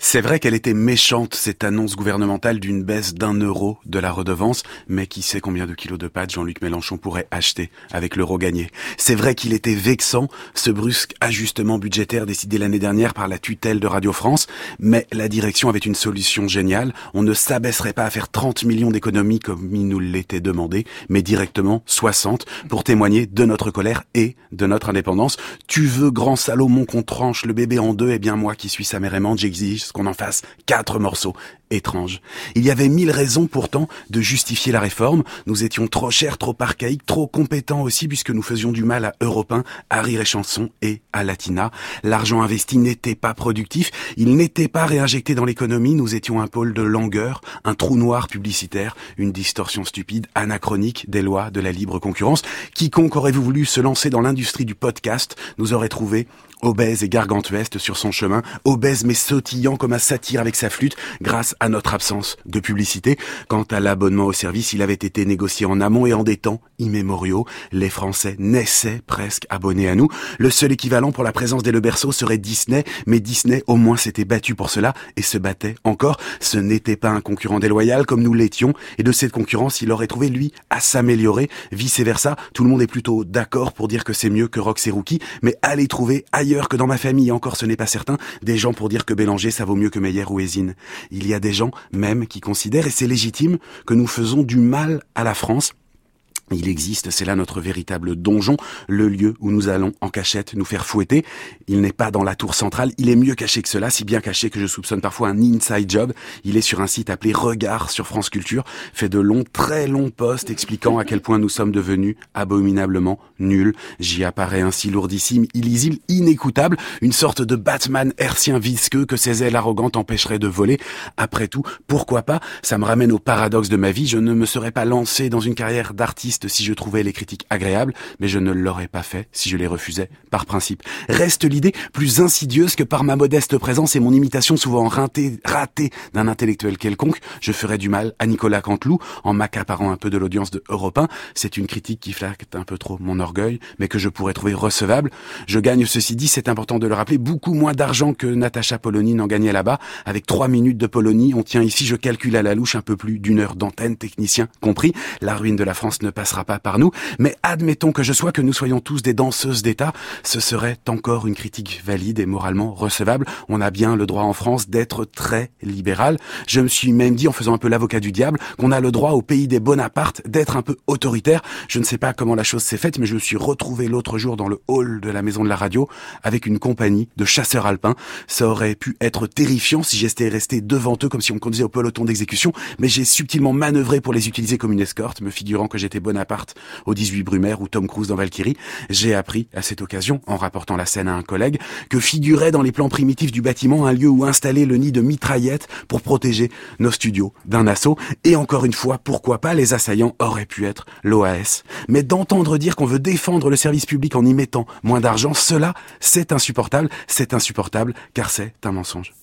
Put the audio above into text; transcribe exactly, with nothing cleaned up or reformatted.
C'est vrai qu'elle était méchante, cette annonce gouvernementale d'une baisse d'un euro de la redevance, mais qui sait combien de kilos de pâtes Jean-Luc Mélenchon pourrait acheter avec l'euro gagné. C'est vrai qu'il était vexant, ce brusque ajustement budgétaire décidé l'année dernière par la tutelle de Radio France, mais la direction avait une solution géniale. On ne s'abaisserait pas à faire trente millions d'économies comme il nous l'était demandé, mais directement soixante pour témoigner de notre colère et de notre indépendance. Tu veux, grand Salomon, qu'on tranche le bébé en deux? Eh bien moi qui suis sa mère aimante, j'exige qu'on en fasse quatre morceaux. Étrange. Il y avait mille raisons pourtant de justifier la réforme. Nous étions trop chers, trop archaïques, trop compétents aussi puisque nous faisions du mal à Europe un, à Rire et Chanson et à Latina. L'argent investi n'était pas productif, il n'était pas réinjecté dans l'économie. Nous étions un pôle de langueur, un trou noir publicitaire, une distorsion stupide, anachronique des lois de la libre concurrence. Quiconque aurait voulu se lancer dans l'industrie du podcast nous aurait trouvé obèse et gargantuesque sur son chemin, obèse mais sautillant comme un satyre avec sa flûte, grâce à notre absence de publicité. Quant à l'abonnement au service, il avait été négocié en amont et en des temps immémoriaux. Les Français naissaient presque abonnés à nous. Le seul équivalent pour la présence des Le Berceau serait Disney, mais Disney au moins s'était battu pour cela et se battait encore. Ce n'était pas un concurrent déloyal comme nous l'étions, et de cette concurrence, il aurait trouvé, lui, à s'améliorer. Vice versa, tout le monde est plutôt d'accord pour dire que c'est mieux que Rox et Rookie, mais allez trouver ailleurs que dans ma famille, encore ce n'est pas certain, des gens pour dire que Bélanger ça vaut mieux que Meyer ou Hézine. Il y a des gens même qui considèrent, et c'est légitime, que nous faisons du mal à la France. Il existe, c'est là notre véritable donjon, le lieu où nous allons en cachette nous faire fouetter. Il n'est pas dans la tour centrale, il est mieux caché que cela, si bien caché que je soupçonne parfois un inside job. Il est sur un site appelé Regard sur France Culture, fait de longs, très longs posts expliquant à quel point nous sommes devenus abominablement nuls. J'y apparaît ainsi lourdissime, illisible, inécoutable, une sorte de Batman hertzien visqueux que ses ailes arrogantes empêcheraient de voler. Après tout, pourquoi pas? Ça me ramène au paradoxe de ma vie, je ne me serais pas lancé dans une carrière d'artiste si je trouvais les critiques agréables, mais je ne l'aurais pas fait si je les refusais par principe. Reste l'idée plus insidieuse que par ma modeste présence et mon imitation souvent ratée, ratée d'un intellectuel quelconque, je ferais du mal à Nicolas Canteloup en m'accaparant un peu de l'audience de Europe un. C'est une critique qui flatte un peu trop mon orgueil, mais que je pourrais trouver recevable. Je gagne, ceci dit, c'est important de le rappeler, beaucoup moins d'argent que Natacha Polony n'en gagnait là-bas. Avec trois minutes de Polony, on tient ici, je calcule à la louche, un peu plus d'une heure d'antenne, technicien compris. La ruine de la France ne passe pas par nous, mais admettons que je sois, que nous soyons tous des danseuses d'État, ce serait encore une critique valide et moralement recevable. On a bien le droit en France d'être très libéral. Je me suis même dit, en faisant un peu l'avocat du diable, qu'on a le droit au pays des Bonaparte d'être un peu autoritaire. Je ne sais pas comment la chose s'est faite, mais je me suis retrouvé l'autre jour dans le hall de la maison de la radio avec une compagnie de chasseurs alpins. Ça aurait pu être terrifiant si j'étais resté devant eux comme si on me conduisait au peloton d'exécution, mais j'ai subtilement manœuvré pour les utiliser comme une escorte, me figurant que j'étais Bonaparte au dix-huit Brumaire ou Tom Cruise dans Valkyrie. J'ai appris à cette occasion, en rapportant la scène à un collègue, que figurait dans les plans primitifs du bâtiment un lieu où installer le nid de mitraillettes pour protéger nos studios d'un assaut. Et encore une fois, pourquoi pas, les assaillants auraient pu être l'O A S. Mais d'entendre dire qu'on veut défendre le service public en y mettant moins d'argent, cela, c'est insupportable. C'est insupportable car c'est un mensonge.